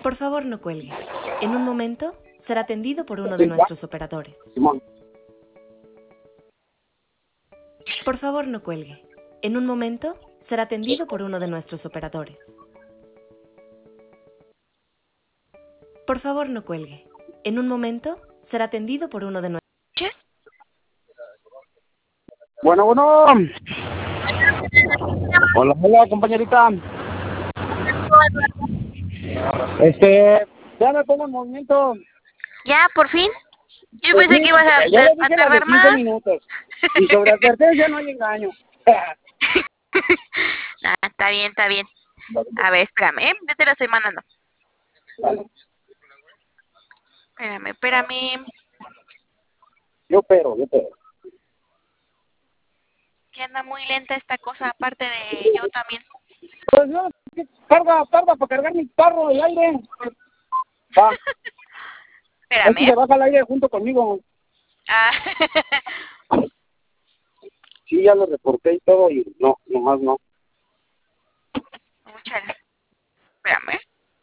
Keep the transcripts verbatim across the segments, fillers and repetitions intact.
Por favor, no cuelgue. En un momento será atendido por uno de nuestros operadores. Simón. Por favor, no cuelgue. En un momento será atendido por uno de nuestros operadores. Por favor, no cuelgue. En un momento será atendido por uno de nuestros... Bueno, bueno. Hola, hola, compañerita. Este, ya me pongo en movimiento. Ya, por fin. Yo Pues pensé sí, que ibas a, ya le a dije la de tardar cinco más. minutos. Y sobre advertencia no hay engaño. Ah, está bien, está bien. A ver, espérame, ¿eh? Ya te la estoy mandando. Vale. Espérame, espérame. Yo pero, yo pero. Que anda muy lenta esta cosa, aparte de yo también. Pues no, tarda, tarda para cargar mi carro de aire. Va. Espérame, Es que ¿eh? se baja el aire junto conmigo. Ah. Sí, ya lo reporté y todo y no, nomás no. Múchale. Espérame.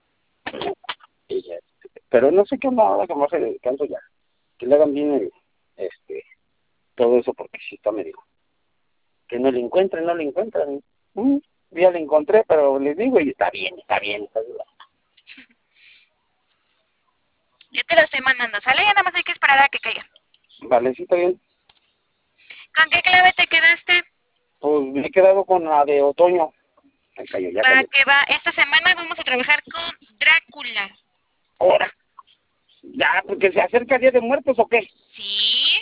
Y ya, pero no sé qué onda ahora que me hace descanso ya. Que le hagan bien el, este, todo eso porque sí está medio. Que no le encuentren, no le encuentran. Mm, ya le encontré, pero les digo y está bien, está bien, está bien. Yo te lo estoy mandando, ¿sale? Ya nada más hay que esperar a que caiga. Vale, sí está bien. ¿Con qué clave te quedaste? Pues me he quedado con la de otoño. Ya cayó, ya Va, cayó. que va. Esta semana vamos a trabajar con Drácula. Ahora, ya, porque se acerca Día de Muertos o qué. ¿Sí?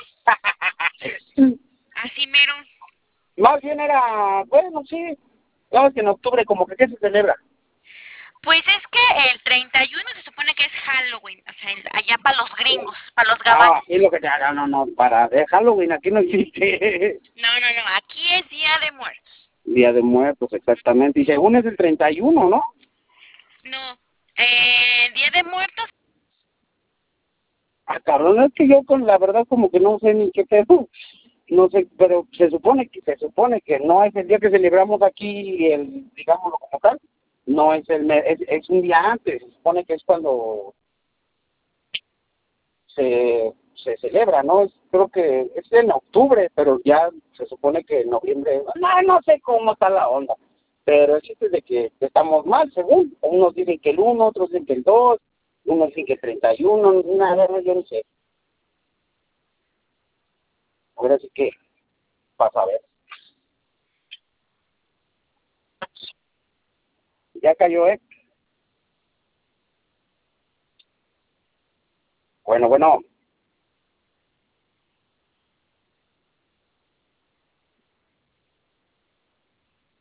Así mero. Más bien era, bueno, sí. Sabes que en octubre como que ¿qué se celebra? Pues es que el treinta y uno se supone que es Halloween, o sea, allá para los gringos, para los Ah, gabachos. es lo que te haga, no, no, para de Halloween aquí no existe. No, no, no, aquí es Día de Muertos. Día de Muertos, exactamente. Y según es el treinta y uno, ¿no? No, eh, Día de Muertos. Ah, cabrón, es que yo con la verdad como que no sé ni qué pedo. No sé, pero se supone que se supone que no es el día que celebramos aquí, el, digámoslo como tal. No es el me- es, es un día antes. Se supone que es cuando se, se celebra, ¿no? Es, creo que es en octubre, pero ya se supone que en noviembre, no, no sé cómo está la onda, pero el chiste es de que estamos mal, según, unos dicen que el uno, otros dicen que el dos, unos dicen que el treinta y uno, nada, no, yo no sé. Ahora sí que pasa a ver. Ya cayó, ¿eh? Bueno, bueno.